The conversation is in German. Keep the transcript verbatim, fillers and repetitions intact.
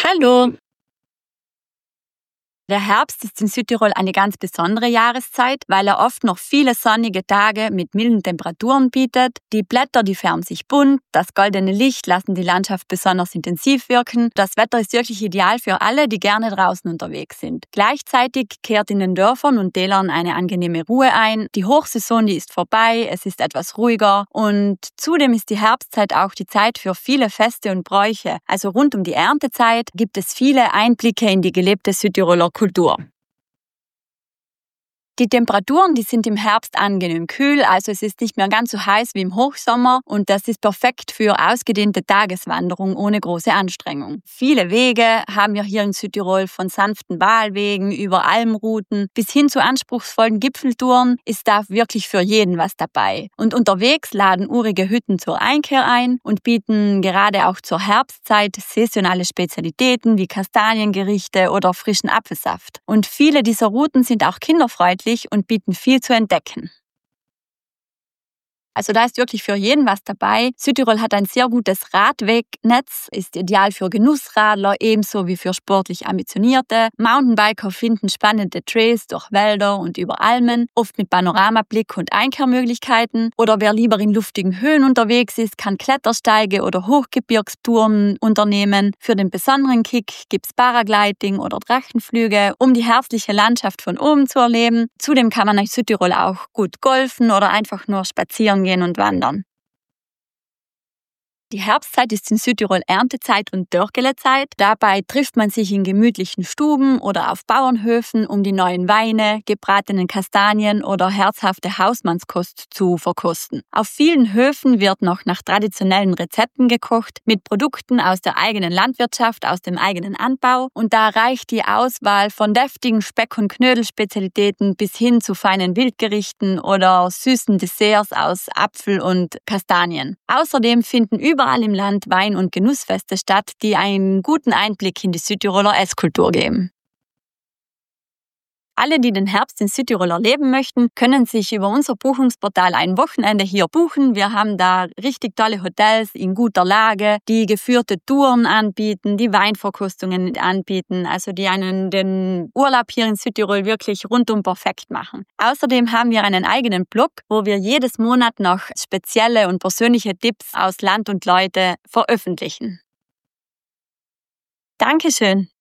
Hallo! Der Herbst ist in Südtirol eine ganz besondere Jahreszeit, weil er oft noch viele sonnige Tage mit milden Temperaturen bietet. Die Blätter, die färben sich bunt, das goldene Licht lassen die Landschaft besonders intensiv wirken. Das Wetter ist wirklich ideal für alle, die gerne draußen unterwegs sind. Gleichzeitig kehrt in den Dörfern und Tälern eine angenehme Ruhe ein. Die Hochsaison, die ist vorbei, es ist etwas ruhiger und zudem ist die Herbstzeit auch die Zeit für viele Feste und Bräuche. Also rund um die Erntezeit gibt es viele Einblicke in die gelebte Südtiroler Kultur. Die Temperaturen, die sind im Herbst angenehm kühl, also es ist nicht mehr ganz so heiß wie im Hochsommer und das ist perfekt für ausgedehnte Tageswanderung ohne große Anstrengung. Viele Wege haben wir hier in Südtirol, von sanften Wahlwegen über Almrouten bis hin zu anspruchsvollen Gipfeltouren ist da wirklich für jeden was dabei. Und unterwegs laden urige Hütten zur Einkehr ein und bieten gerade auch zur Herbstzeit saisonale Spezialitäten wie Kastaniengerichte oder frischen Apfelsaft. Und viele dieser Routen sind auch kinderfreundlich und bieten viel zu entdecken. Also da ist wirklich für jeden was dabei. Südtirol hat ein sehr gutes Radwegnetz, ist ideal für Genussradler, ebenso wie für sportlich Ambitionierte. Mountainbiker finden spannende Trails durch Wälder und über Almen, oft mit Panoramablick und Einkehrmöglichkeiten. Oder wer lieber in luftigen Höhen unterwegs ist, kann Klettersteige oder Hochgebirgstouren unternehmen. Für den besonderen Kick gibt's Paragliding oder Drachenflüge, um die herbstliche Landschaft von oben zu erleben. Zudem kann man in Südtirol auch gut golfen oder einfach nur spazieren gehen und wandern. Die Herbstzeit ist in Südtirol Erntezeit und Dörgelezeit. Dabei trifft man sich in gemütlichen Stuben oder auf Bauernhöfen, um die neuen Weine, gebratenen Kastanien oder herzhafte Hausmannskost zu verkosten. Auf vielen Höfen wird noch nach traditionellen Rezepten gekocht, mit Produkten aus der eigenen Landwirtschaft, aus dem eigenen Anbau. Und da reicht die Auswahl von deftigen Speck- und Knödelspezialitäten bis hin zu feinen Wildgerichten oder süßen Desserts aus Apfel und Kastanien. Außerdem finden über Überall im Land Wein- und Genussfeste statt, die einen guten Einblick in die Südtiroler Esskultur geben. Alle, die den Herbst in Südtirol erleben möchten, können sich über unser Buchungsportal ein Wochenende hier buchen. Wir haben da richtig tolle Hotels in guter Lage, die geführte Touren anbieten, die Weinverkostungen anbieten, also die einen den Urlaub hier in Südtirol wirklich rundum perfekt machen. Außerdem haben wir einen eigenen Blog, wo wir jedes Monat noch spezielle und persönliche Tipps aus Land und Leute veröffentlichen. Dankeschön!